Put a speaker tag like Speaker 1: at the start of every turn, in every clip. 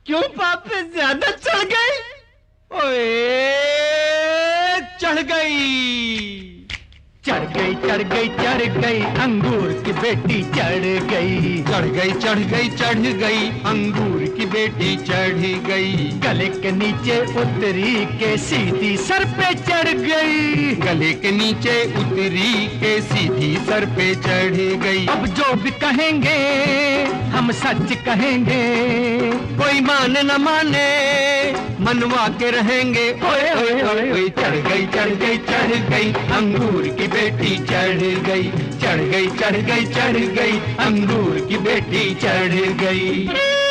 Speaker 1: क्यों पाप पे ज्यादा चढ़ गई? ओए चढ़ गई, चढ़ गई, चढ़ गई, चढ़ गई, अंगूर की बेटी चढ़ गई, चढ़ गई, चढ़ गई, चढ़ गई, अंगूर की बेटी चढ़ गई। गले के नीचे उतरी के सीधी सर पे चढ़ गई, गले के नीचे उतरी के सीधी सर पे चढ़ गई। अब जो भी कहेंगे हम सच कहेंगे, कोई माने न माने मनवा के रहेंगे। ओए ओए ओए ओए चढ़ गई, चढ़ गई, चढ़ गई, अंगूर की बेटी चढ़ गई, चढ़ गई, चढ़ गई, चढ़ गई, अंगूर की बेटी चढ़ गई।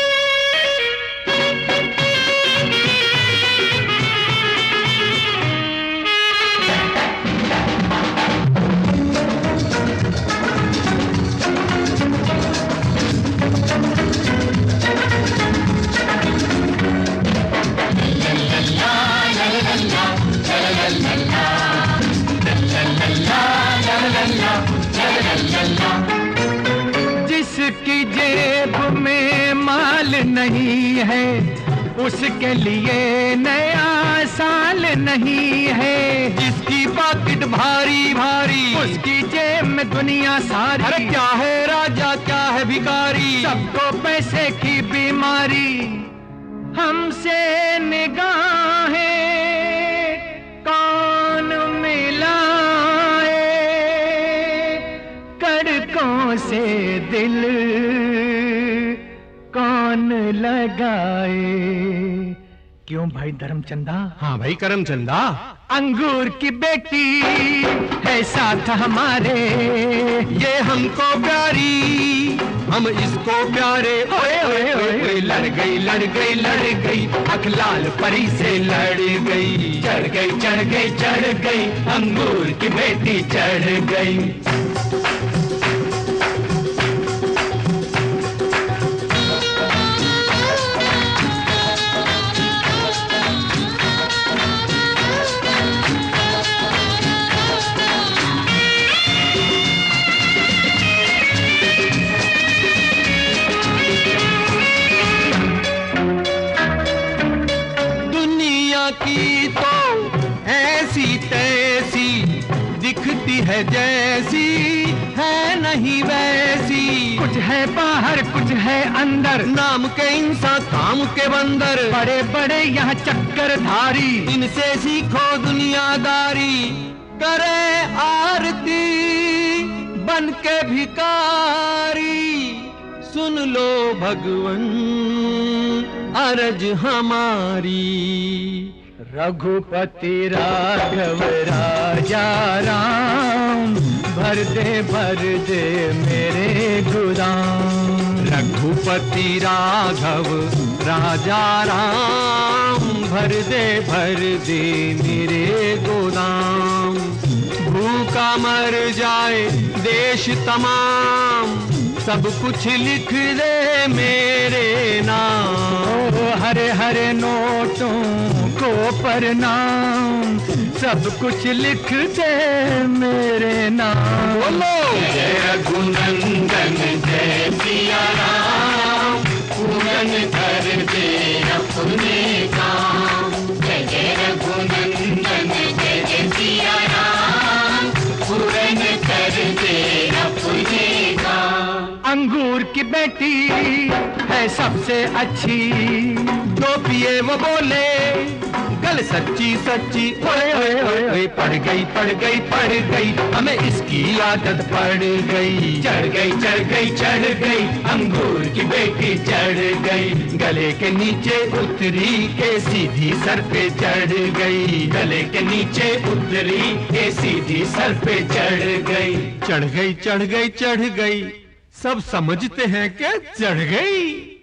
Speaker 1: जिसकी जेब में माल नहीं है, उसके लिए नया साल नहीं है। जिसकी पॉकेट भारी भारी, उसकी जेब में दुनिया सारी। अरे क्या है राजा क्या है भिखारी, सबको पैसे की बीमारी। हमसे निगाहें कौन मिलाए, कड़कों से दिल कौन लगाए। क्यों भाई धर्मचंदा?
Speaker 2: हाँ भाई करमचंदा।
Speaker 1: अंगूर की बेटी है साथ हमारे, ये हमको प्यारी हम इसको प्यारे। ओए ओए ओए लड़ गई, लड़ गई, लड़ गई, अखलाल परी से लड़ गई। चढ़ गई, चढ़ गई, चढ़ गई, अंगूर की बेटी चढ़ गई। की तो ऐसी तैसी दिखती है, जैसी है नहीं वैसी। कुछ है बाहर कुछ है अंदर, नाम के इंसान काम के बंदर। बड़े बड़े यहाँ चक्कर धारी, इनसे सीखो दुनियादारी। करे आरती बन के भिकारी, सुन लो भगवन अरज हमारी। रघुपति राघव राजा राम, भर दे मेरे गोदाम। रघुपति राघव राजा राम, भर दे मेरे गोदाम। भूखा मर जाए देश तमाम, सब कुछ लिख दे मेरे नाम। हरे हरे नोटों को प्रणाम, सब कुछ लिख दे मेरे नाम। बोलो जय रघुनंदन जय सिया राम, पूरन कर दे अपने काम। जय जय रघुनंदन जय जय सिया राम, पूरन कर दे अपने काम। अंगूर की बेटी है सबसे अच्छी, जो पिए वो बोले गल सच्ची सच्ची। ओए ओए ओए ओए पड़ गई, पड़ गई, पड़ गई, हमें इसकी आदत पड़ गई। चढ़ गई, चढ़ गई, चढ़ गई, अंगूर की बेटी चढ़ गई। गले के नीचे उतरी के सीधी सर पे चढ़ गई, गले के नीचे उतरी के सीधी सर पे चढ़ गई। चढ़ गई, चढ़ गई, चढ़ गई, सब समझते हैं क्या चढ़ गई।